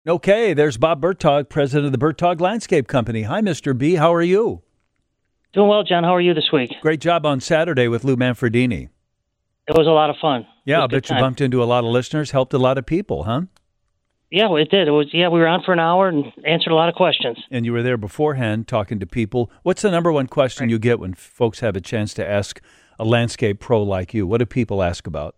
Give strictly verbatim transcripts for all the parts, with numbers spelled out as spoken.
Okay, there's Bob Bertog, president of the Bertog Landscape Company. Hi, Mister B. How are you? Doing well, John. How are you this week? Great job on Saturday with Lou Manfredini. It was a lot of fun. Yeah, I bet you bumped into a lot of listeners, helped a lot of people, huh? Yeah, well, it did. It was. Yeah, we were on for an hour and answered a lot of questions. And you were there beforehand talking to people. What's the number one question right. you get when folks have a chance to ask a landscape pro like you? What do people ask about?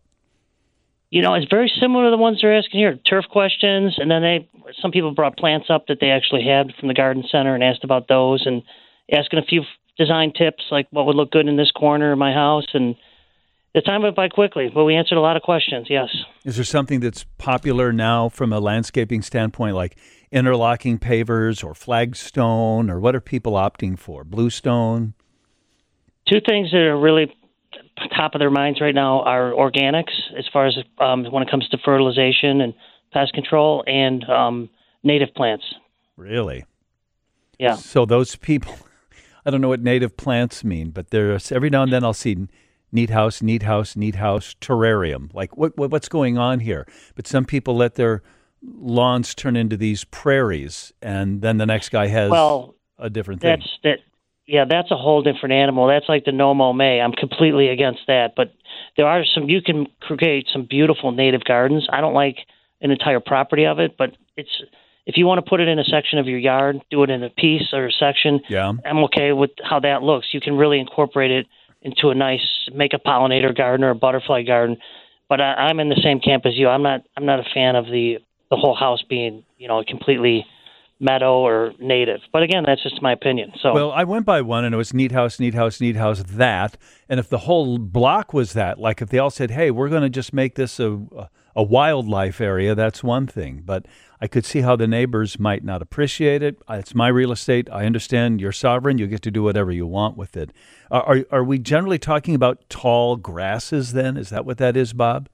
You know, it's very similar to the ones they're asking here, turf questions, and then they some people brought plants up that they actually had from the garden center and asked about those, and asking a few design tips like what would look good in this corner of my house. And the time went by quickly, but we answered a lot of questions, yes. Is there something that's popular now from a landscaping standpoint, like interlocking pavers or flagstone, or what are people opting for? Bluestone? Two things that are really top of their minds right now are organics, as far as um, when it comes to fertilization and pest control, and um, native plants. Really? Yeah. So those people, I don't know what native plants mean, but there's every now and then I'll see neat house, neat house, neat house, terrarium. Like what, what what's going on here? But some people let their lawns turn into these prairies, and then the next guy has well, a different thing. That's that. Yeah, that's a whole different animal. That's like the no mow may. I'm completely against that. But there are some, you can create some beautiful native gardens. I don't like an entire property of it, but it's, if you want to put it in a section of your yard, do it in a piece or a section. Yeah. I'm okay with how that looks. You can really incorporate it into a nice, make a pollinator garden or a butterfly garden. But I, I'm in the same camp as you. I'm not, I'm not a fan of the, the whole house being, you know, completely meadow or native. But again, that's just my opinion. So well, I went by one and it was neat house, neat house, neat house, that. And if the whole block was that, like if they all said, hey, we're going to just make this a, a wildlife area, that's one thing. But I could see how the neighbors might not appreciate it. It's my real estate. I understand you're sovereign. You get to do whatever you want with it. Are, are we generally talking about tall grasses then? Is that what that is, Bob?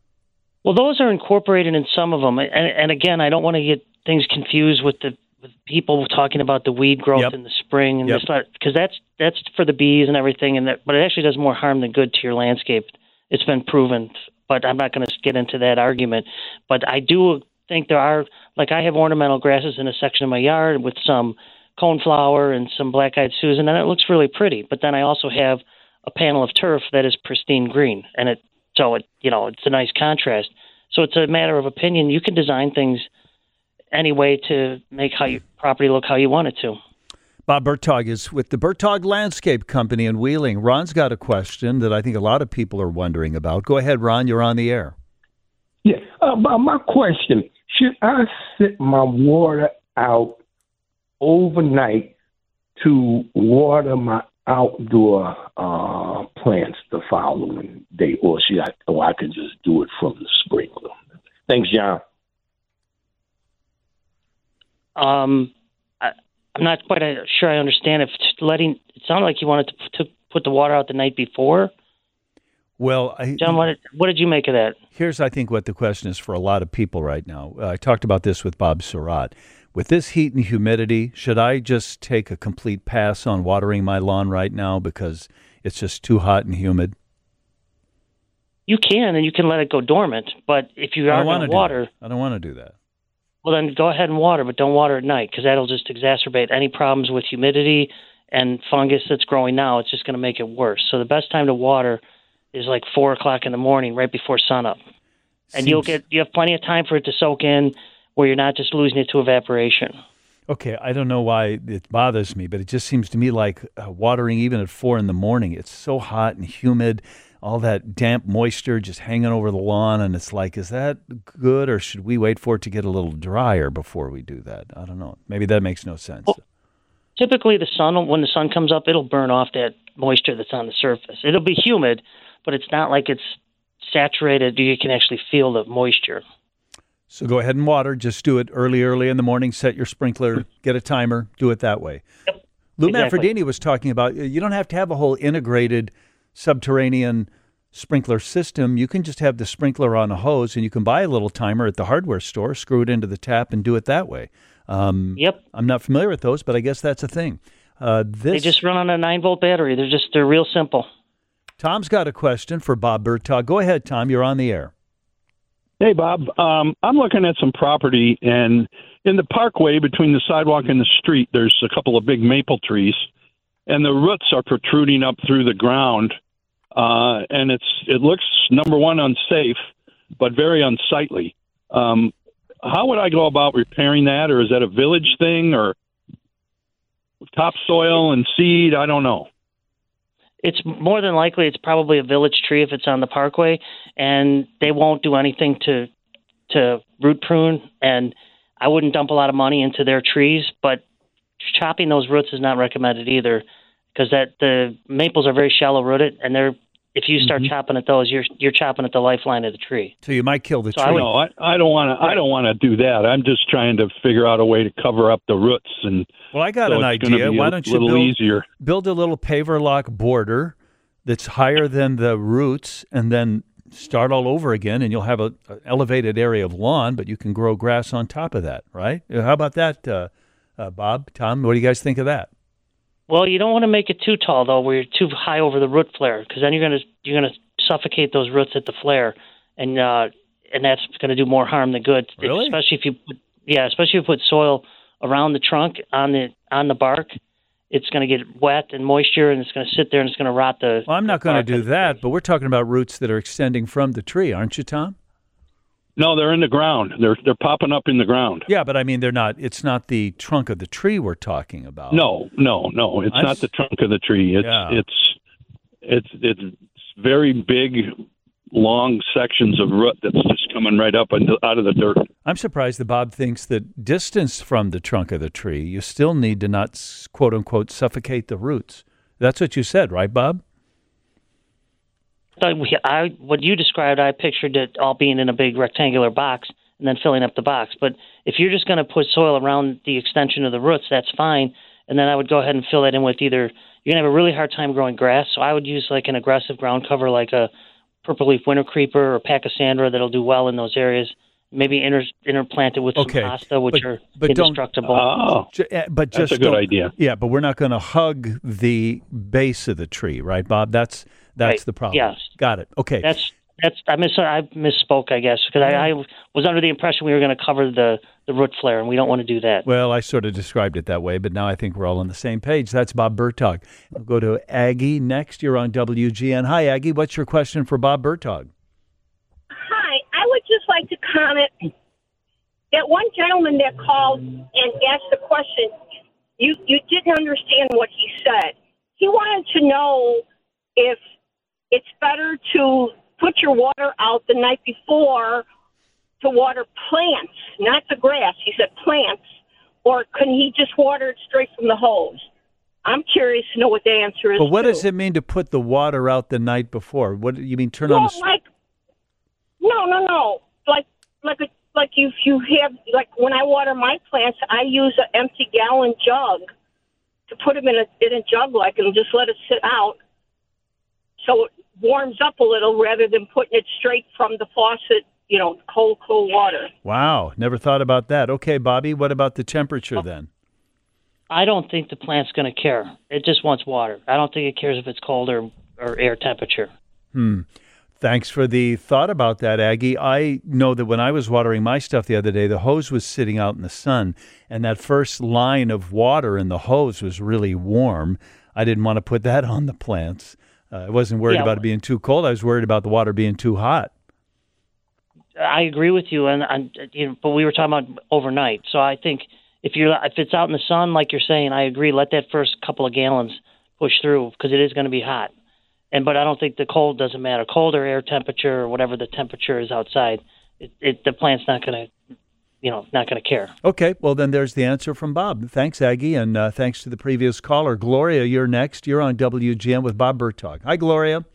Well, those are incorporated in some of them. And, and again, I don't want to get things confused with the with people talking about the weed growth yep. in the spring and yep. this, because that's that's for the bees and everything, and that, but it actually does more harm than good to your landscape. It's been proven, but I'm not going to get into that argument. But I do think there are, like I have ornamental grasses in a section of my yard with some coneflower and some black-eyed Susan, and it looks really pretty. But then I also have a panel of turf that is pristine green, and it so it you know it's a nice contrast. So it's a matter of opinion. You can design things any way to make how your property look how you want it to. Bob Bertog is with the Bertog Landscape Company in Wheeling. Ron's got a question that I think a lot of people are wondering about. Go ahead, Ron. You're on the air. Yeah. Uh, my question, should I sit my water out overnight to water my outdoor uh, plants the following day, or should I, or I can just do it from the sprinkler? Thanks, John. Um, I, I'm not quite uh, sure I understand. If letting it sounded like you wanted to, to put the water out the night before. Well, I, John, what did, what did you make of that? Here's, I think, what the question is for a lot of people right now. Uh, I talked about this with Bob Surratt. With this heat and humidity, should I just take a complete pass on watering my lawn right now because it's just too hot and humid? You can, and you can let it go dormant. But if you are going to water, I don't want to do that. Well, then go ahead and water, but don't water at night because that'll just exacerbate any problems with humidity and fungus that's growing now. It's just going to make it worse. So the best time to water is like four o'clock in the morning, right before sunup, and Seems... you'll get you have plenty of time for it to soak in, where you're not just losing it to evaporation. Okay, I don't know why it bothers me, but it just seems to me like uh, watering even at four in the morning. It's so hot and humid. All that damp moisture just hanging over the lawn, and it's like, is that good, or should we wait for it to get a little drier before we do that? I don't know. Maybe that makes no sense. Well, typically, the sun, when the sun comes up, it'll burn off that moisture that's on the surface. It'll be humid, but it's not like it's saturated. You can actually feel the moisture. So go ahead and water. Just do it early, early in the morning. Set your sprinkler, get a timer, do it that way. Yep. Lou Exactly. Manfredini was talking about, you don't have to have a whole integrated subterranean sprinkler system. You can just have the sprinkler on a hose, and you can buy a little timer at the hardware store, screw it into the tap, and do it that way. Um, yep. I'm not familiar with those, but I guess that's a thing. Uh, this, they just run on a nine volt battery. They're just they're real simple. Tom's got a question for Bob Bertog. Go ahead, Tom. You're on the air. Hey, Bob. Um, I'm looking at some property, and in the parkway between the sidewalk and the street, there's a couple of big maple trees, and the roots are protruding up through the ground, uh, and it's it looks, number one, unsafe, but very unsightly. Um, how would I go about repairing that, or is that a village thing, or topsoil and seed? I don't know. It's more than likely it's probably a village tree if it's on the parkway, and they won't do anything to to root prune, and I wouldn't dump a lot of money into their trees, but chopping those roots is not recommended either, because that the maples are very shallow rooted, and they're if you start mm-hmm. chopping at those, you're you're chopping at the lifeline of the tree. So you might kill the so tree. I would, no, I, I don't want to. I don't want to do that. I'm just trying to figure out a way to cover up the roots. And well, I got so an idea. Why don't you build, easier. build a little paver lock border that's higher than the roots, and then start all over again, and you'll have a, a elevated area of lawn, but you can grow grass on top of that, right? How about that, uh, uh, Bob, Tom? What do you guys think of that? Well, you don't want to make it too tall though, where you're too high over the root flare, because then you're gonna you're gonna suffocate those roots at the flare, and uh, and that's going to do more harm than good. Really? Especially if you put, yeah, especially if you put soil around the trunk on the on the bark, it's going to get wet and moisture, and it's going to sit there and it's going to rot the. Well, I'm not going to do that, but we're talking about roots that are extending from the tree, aren't you, Tom? No, they're in the ground. They're they're popping up in the ground. Yeah, but I mean, they're not. It's not the trunk of the tree we're talking about. No, no, no. It's I'm, not the trunk of the tree. It's yeah. it's it's it's very big, long sections of root that's just coming right up into, out of the dirt. I'm surprised that Bob thinks that distance from the trunk of the tree, you still need to not quote unquote suffocate the roots. That's what you said, right, Bob? I, what you described, I pictured it all being in a big rectangular box and then filling up the box. But if you're just going to put soil around the extension of the roots, that's fine. And then I would go ahead and fill that in with either, you're going to have a really hard time growing grass. So I would use like an aggressive ground cover, like a purple leaf winter creeper or pachysandra that'll do well in those areas. Maybe inter, interplant it with okay. some hosta, which but, are but indestructible. Oh, but just that's a good idea. Yeah, but we're not going to hug the base of the tree, right, Bob? That's that's right. the problem. Yes, got it. Okay, that's that's I miss I misspoke, I guess, because I, I was under the impression we were going to cover the the root flare, and we don't want to do that. Well, I sort of described it that way, but now I think we're all on the same page. That's Bob Bertog. We'll go to Aggie next. You're on W G N. Hi, Aggie. What's your question for Bob Bertog? Hi, I would just like to comment. That one gentleman that called and asked the question, you, you didn't understand what he said. He wanted to know if it's better to put your water out the night before to water plants, not the grass. He said plants, or can he just water it straight from the hose? I'm curious to know what the answer is. But what too. does it mean to put the water out the night before? What do you mean turn well, on the... like, no, no, no. Like, like a Like if you have, like when I water my plants, I use an empty gallon jug to put them in a in a jug like and just let it sit out so it warms up a little rather than putting it straight from the faucet, you know, cold, cold water. Wow, never thought about that. Okay, Bobby, what about the temperature then? I don't think the plant's going to care. It just wants water. I don't think it cares if it's cold or, or air temperature. Hmm. Thanks for the thought about that, Aggie. I know that when I was watering my stuff the other day, the hose was sitting out in the sun, and that first line of water in the hose was really warm. I didn't want to put that on the plants. Uh, I wasn't worried yeah. about it being too cold. I was worried about the water being too hot. I agree with you, and, and you know, but we were talking about overnight. So I think if you're if it's out in the sun, like you're saying, I agree. Let that first couple of gallons push through because it is going to be hot. And but I don't think the cold doesn't matter. Cold or air temperature or whatever the temperature is outside, it, it the plant's not going to, you know, not going to care. Okay, well then there's the answer from Bob. Thanks, Aggie, and uh, thanks to the previous caller, Gloria. You're next. You're on W G N with Bob Bertog. Hi, Gloria.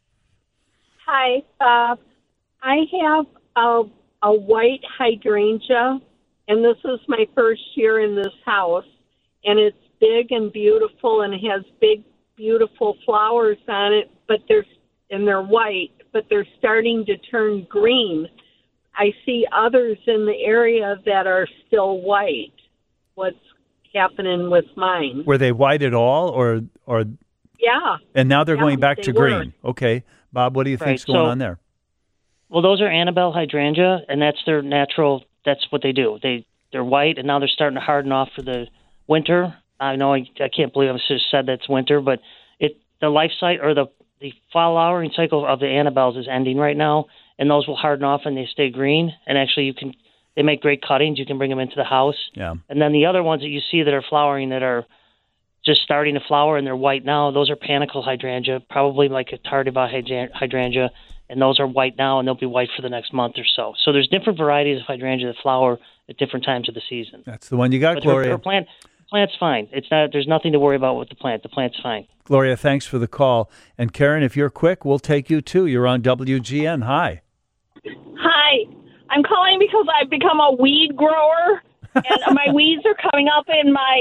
Hi. Uh, I have a a white hydrangea, and this is my first year in this house, and it's big and beautiful, and it has big, beautiful flowers on it, but they're and they're white, but they're starting to turn green. I see others in the area that are still white. What's happening with mine? Were they white at all, or or? Yeah. And now they're yeah, going back they to were. green. Okay, Bob, what do you Right, think's going so- on there? Well, those are Annabelle hydrangea, and that's their natural. That's what they do. They they're white, and now they're starting to harden off for the winter. I know I, I can't believe I just said that's winter, but it the life cycle or the the flowering cycle of the Annabelles is ending right now, and those will harden off and they stay green. And actually, you can they make great cuttings. You can bring them into the house. Yeah. And then the other ones that you see that are flowering that are just starting to flower and they're white now, those are panicle hydrangea, probably like a tardiva hydrangea, and those are white now, and they'll be white for the next month or so. So there's different varieties of hydrangea that flower at different times of the season. That's the one you got, but Gloria. Her, her plant, plant's fine. It's not. There's nothing to worry about with the plant. The plant's fine. Gloria, thanks for the call. And Karen, if you're quick, we'll take you too. You're on W G N. Hi. Hi. I'm calling because I've become a weed grower, and my weeds are coming up in my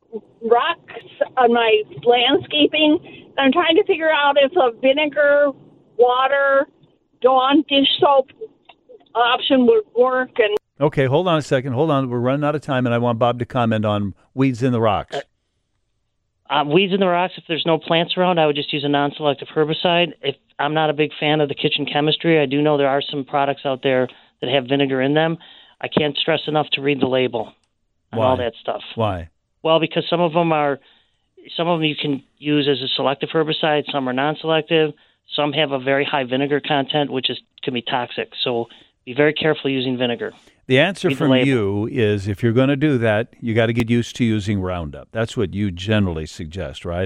rocks on my landscaping. I'm trying to figure out if a vinegar, water, Dawn dish soap option would work. And Okay, hold on a second. Hold on. We're running out of time, and I want Bob to comment on weeds in the rocks. Uh, weeds in the rocks, if there's no plants around, I would just use a non-selective herbicide. If I'm not a big fan of the kitchen chemistry, I do know there are some products out there that have vinegar in them. I can't stress enough to read the label and Why? all that stuff. Why? Well, because some of them are, some of them you can use as a selective herbicide. Some are non-selective. Some have a very high vinegar content, which is can be toxic. So be very careful using vinegar. The answer Read the from label. you is if you're going to do that, you got to get used to using Roundup. That's what you generally suggest, right?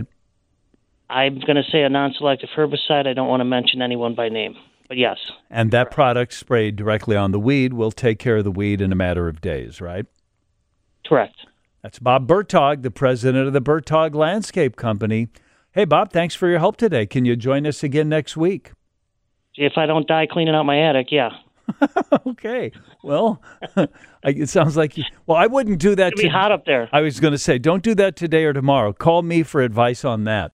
I'm going to say a non-selective herbicide. I don't want to mention anyone by name, but yes. And that product sprayed directly on the weed will take care of the weed in a matter of days, right? Correct. That's Bob Bertog, the president of the Bertog Landscape Company. Hey, Bob, thanks for your help today. Can you join us again next week? If I don't die cleaning out my attic, yeah. Okay. Well, it sounds like you, well, I wouldn't do that. It'll be hot up there. I was going to say, don't do that today or tomorrow. Call me for advice on that.